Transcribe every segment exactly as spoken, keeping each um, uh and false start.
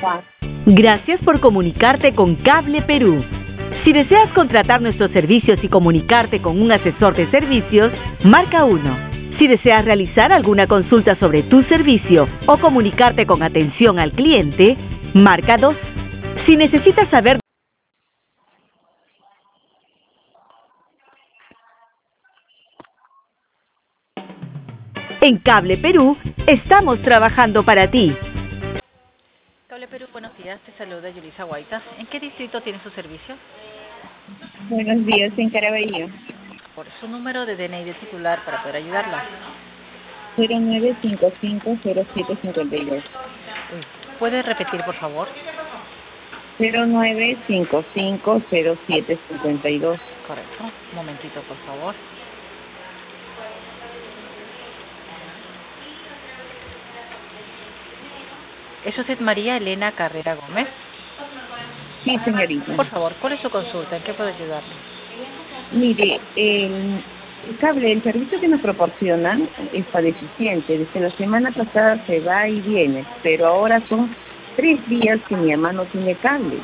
Gracias por comunicarte con Cable Perú. Si deseas contratar nuestros servicios y comunicarte con un asesor de servicios, marca uno. Si deseas realizar alguna consulta sobre tu servicio o comunicarte con atención al cliente, marca dos. Si necesitas saber en Cable Perú, estamos trabajando para ti. Cable Perú, buenos días, te saluda Yulisa Guaita. ¿En qué distrito tiene su servicio? Buenos días, en Caraballo. Por su número de D N I de titular para poder ayudarla. cero nueve cinco cinco cero siete cinco dos. ¿Puede repetir, por favor? cero nueve cinco cinco cero siete cinco dos. Correcto. Un momentito, por favor. ¿Es usted María Elena Carrera Gómez? Sí, señorita. Por favor, ¿cuál es su consulta? ¿En qué puedo ayudarle? Mire, el, el cable, el servicio que nos proporcionan está deficiente. Desde la semana pasada se va y viene, pero ahora son tres días que mi mamá no tiene cable.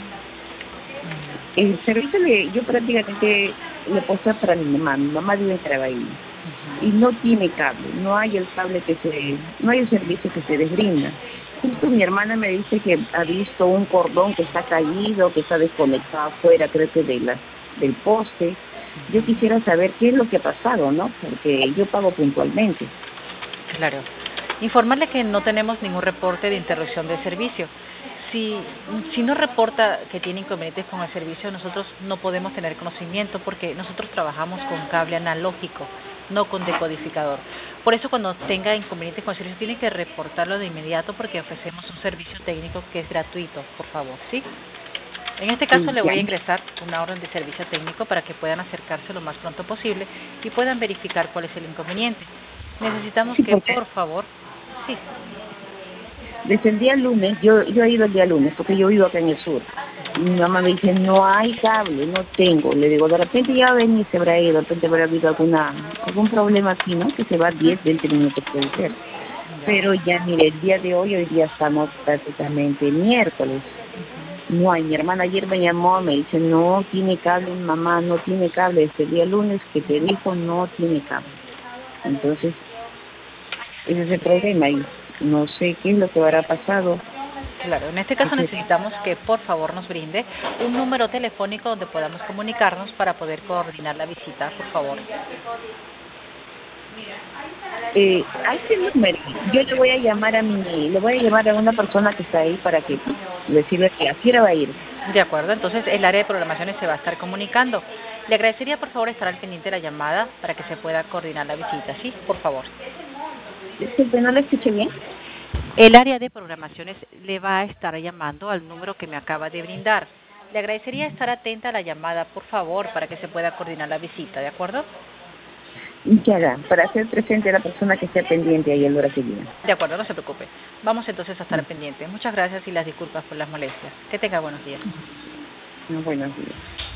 El servicio le, yo prácticamente lo puse para mi mamá. Mi mamá vive en Caraballo y no tiene cable, no hay el cable que se, no hay el servicio que se les brinda. Justo mi hermana me dice que ha visto un cordón que está caído, que está desconectado afuera, creo que de la, del poste. Yo quisiera saber qué es lo que ha pasado, ¿no? Porque yo pago puntualmente. Claro. Informarle que no tenemos ningún reporte de interrupción de servicio. Si, si no reporta que tiene inconvenientes con el servicio, nosotros no podemos tener conocimiento porque nosotros trabajamos con cable analógico, no con decodificador. Por eso cuando tenga inconvenientes con el servicio tiene que reportarlo de inmediato porque ofrecemos un servicio técnico que es gratuito, por favor, ¿sí? En este caso Sí, le voy a ya. ingresar una orden de servicio técnico para que puedan acercarse lo más pronto posible y puedan verificar cuál es el inconveniente. Necesitamos Sí, que, porque por favor, sí, desde el día lunes, yo yo he ido el día lunes porque yo vivo acá en el sur. Y mi mamá me dice, no hay cable, no tengo. Le digo, de repente ya ven y se habrá ido, de repente habrá habido alguna, algún problema aquí, ¿no? Que se va diez, veinte minutos, puede ser. Pero ya, mire, el día de hoy, hoy día estamos prácticamente miércoles. No hay, mi hermana ayer me llamó, me dice, no tiene cable, mamá, no tiene cable. Este día lunes que te dijo, no tiene cable. Entonces, ese es el problema y no sé qué es lo que habrá pasado. claro. En este caso necesitamos que por favor nos brinde un número telefónico donde podamos comunicarnos para poder coordinar la visita, por favor. Eh, a ese número, yo le voy a llamar a mi, le voy a llamar a una persona que está ahí para que decirle que a qué hora va a ir. De acuerdo, entonces el área de programaciones se va a estar comunicando. Le agradecería por favor estar al pendiente de la llamada para que se pueda coordinar la visita, ¿sí? Por favor. Disculpe, ¿no le escuché bien? El área de programaciones le va a estar llamando al número que me acaba de brindar. Le agradecería estar atenta a la llamada, por favor, para que se pueda coordinar la visita, ¿de acuerdo? Y que haga, para hacer presente a la persona que esté pendiente ahí a la hora que viene. De acuerdo, no se preocupe. Vamos entonces a estar pendientes. Muchas gracias y las disculpas por las molestias. Que tenga buenos días. Buenos días.